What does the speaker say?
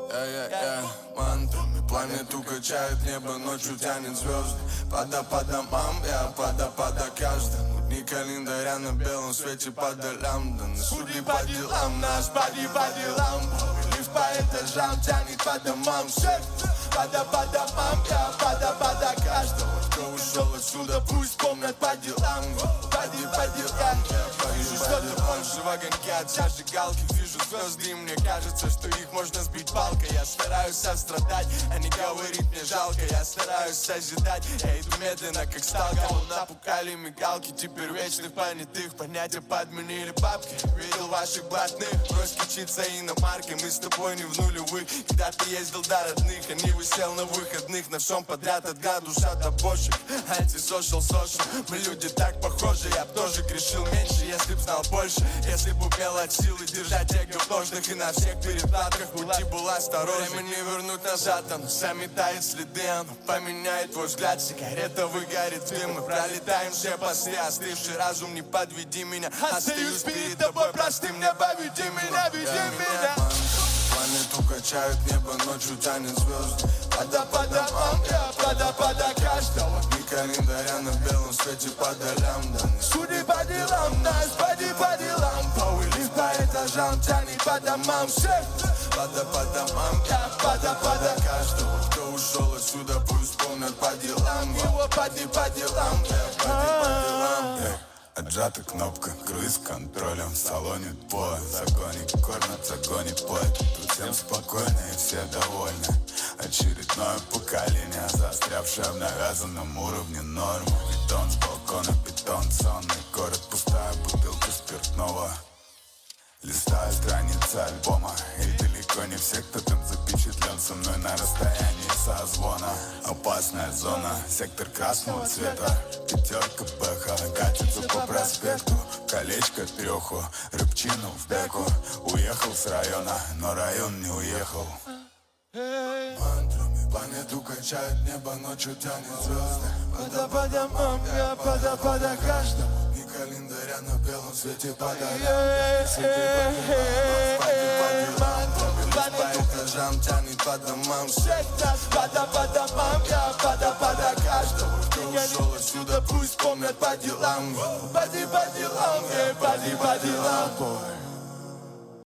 Мантрами планету качает небо, ночью тянет звезды. По домам, я по каждому. Дни календаря на белом свете по долям. Да на суды по делам, нас по делам. Лифт по этажам тянет по домам. По домам, я по каждому. Кто ушел отсюда, пусть помнят по делам. По делам. Вижу что-то больше в огоньке от зажигалки. Вижу звезды, и мне кажется, что их можно сбить палкой. Я стараюсь сострадать, а не говорить мне жалко. Я стараюсь созидать, я иду медленно, как сталка. Напукали мигалки, теперь вечных понятых. Понятия подменили бабки. Видел ваших блатных, брось кичиться иномарки. Мы с тобой не в нулевых. Когда ты ездил до родных, а не высел на выходных. На всем подряд от гад, душа до бошек. Антисошал, мы люди так похожи. Я б тоже грешил меньше, если б знал больше. Если б умел от силы держать эго в ножнах. И на всех перекладках пути был осторожен. Время не вернуть назад, оно заметает следы. Оно поменяет твой взгляд, сигарета выгорит дым. Мы пролетаем все посты, остывший разум, не подведи меня. Остаюсь перед тобой простым, не поведи меня, веди меня. Планету качают небо, ночью тянет звезды. По домам, я по каждого. Дни календаря на белом свете по долям. Да суди по делам, нас по делам. Повылив по этажам, тянет по домам. По домам, я по каждого. Кто ушел отсюда, пусть помнят по делам. Его по делам, я по делам. Отжата кнопка, круиз контролем. В салоне двое, законник кормят, законник поет. Тут всем спокойно и все довольны. Очередное поколение, застрявшее в навязанном уровне нормы. Бетон с балкона, бетон, сонный город, пустая бутылка спиртного. Листаю страницы альбома, и далеко не все, кто там запечатлен со мной на расстоянии созвона. Опасная зона, сектор красного цвета. Пятерка бэха катится по проспекту. Колечко треху, рыбчину в деку. Уехал с района, но район не уехал. Мантрами планету качает небо, ночью тянет звезды. По домам, я по каждому. Дни календаря на белом свете по долям. По этажам тянет по домам. По домам, я по каждому. Кто ушел отсюда, пусть помнят по делам. По делам, по делам.